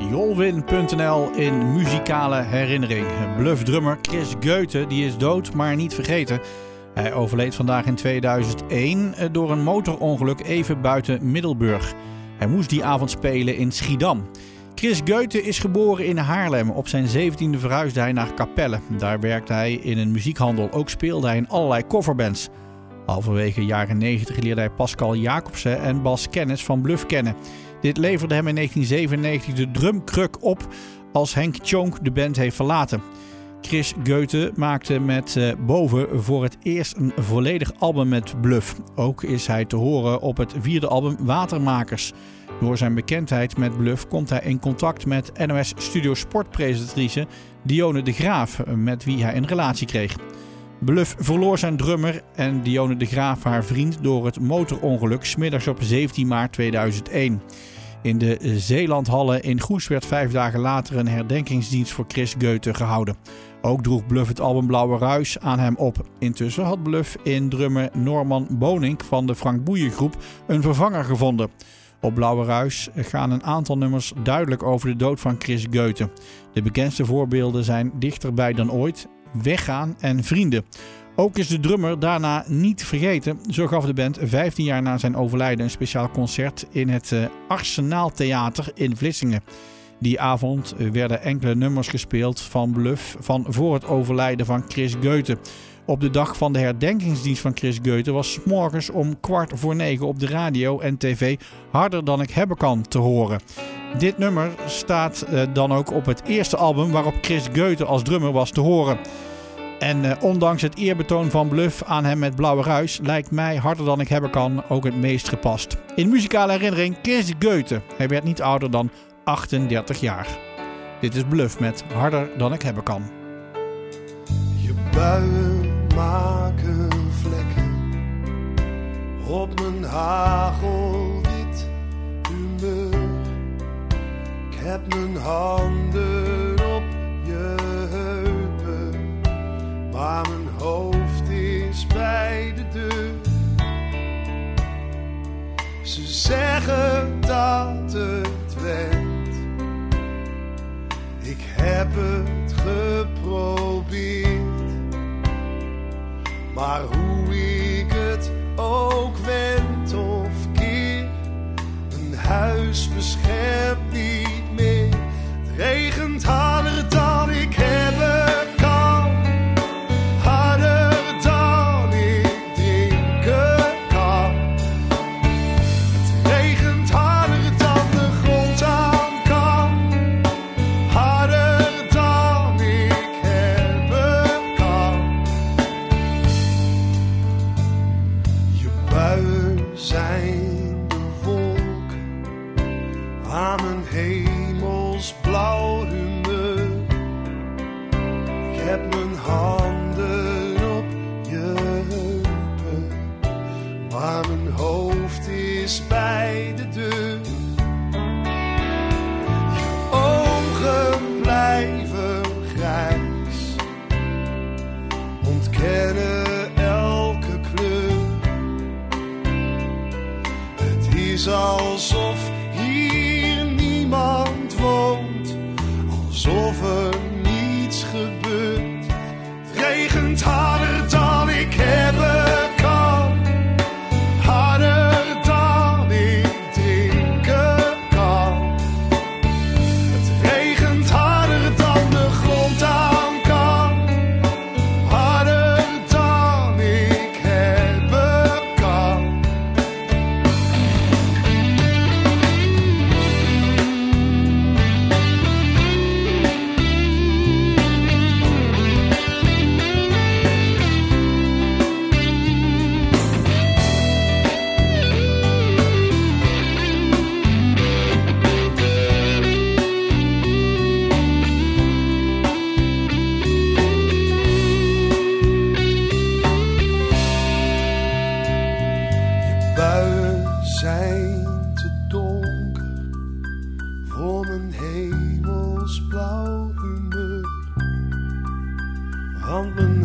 Jolwin.nl in muzikale herinnering. Bluff-drummer Chris Goethe die is dood, maar niet vergeten. Hij overleed vandaag in 2001 door een motorongeluk even buiten Middelburg. Hij moest die avond spelen in Schiedam. Chris Goethe is geboren in Haarlem. Op zijn 17e verhuisde hij naar Capelle. Daar werkte hij in een muziekhandel. Ook speelde hij in allerlei coverbands. Halverwege jaren 90 leerde hij Pascal Jacobsen en Bas Kennis van Bluff kennen. Dit leverde hem in 1997 de drumkruk op als Henk Tjonk de band heeft verlaten. Chris Goethe maakte met Boven voor het eerst een volledig album met Bluff. Ook is hij te horen op het 4e album Watermakers. Door zijn bekendheid met Bluff komt hij in contact met NOS Studio Sportpresentatrice Dionne de Graaf, met wie hij een relatie kreeg. Bluff verloor zijn drummer en Dionne de Graaf haar vriend door het motorongeluk 's middags op 17 maart 2001. In de Zeelandhallen in Goes werd 5 dagen later een herdenkingsdienst voor Chris Goethe gehouden. Ook droeg Bluff het album Blauwe Ruis aan hem op. Intussen had Bluff in drummer Norman Bonink van de Frank Boeien groep een vervanger gevonden. Op Blauwe Ruis gaan een aantal nummers duidelijk over de dood van Chris Goethe. De bekendste voorbeelden zijn Dichterbij dan ooit, Weggaan en Vrienden. Ook is de drummer daarna niet vergeten. Zo gaf de band 15 jaar na zijn overlijden een speciaal concert in het Arsenaal Theater in Vlissingen. Die avond werden enkele nummers gespeeld van Bluff van voor het overlijden van Chris Goethe. Op de dag van de herdenkingsdienst van Chris Goethe was 's morgens om 8:45 op de radio en tv Harder dan ik hebben kan te horen. Dit nummer staat dan ook op het eerste album waarop Chris Goethe als drummer was te horen. En ondanks het eerbetoon van Bluff aan hem met Blauwe Ruis lijkt mij Harder dan ik hebben kan ook het meest gepast. In muzikale herinnering Chris Goethe. Hij werd niet ouder dan 38 jaar. Dit is Bluff met Harder dan ik hebben kan. Je buien maken vlekken op mijn hagelwit humeur. Ik heb mijn handen op je heupen, maar mijn hoofd is bij de deur. Ze zeggen dat het went, ik heb het geprobeerd. Maar hoe ik het ook wend of keer, een huis beschermt niet meer. Het regent harder dan ik hebben kan, harder dan ik drinken kan. Het regent harder dan de grond aan kan, harder dan ik hebben kan. Je buien zijn de wolk aan mijn hemelsblauw humeur. Ik heb mijn handen op je heupen, maar mijn hoofd is bij de deur. Je ogen blijven grijs, ontkennen elke kleur. Het is alsof hier niemand woont, alsof er niets gebeurt. Het regent harder dan ik hebben kan, harder dan ik drinken kan. Het regent harder dan de grond aan kan, harder dan ik hebben kan. Buien zijn te donker voor mijn hemelsblauw humeur. Want mijn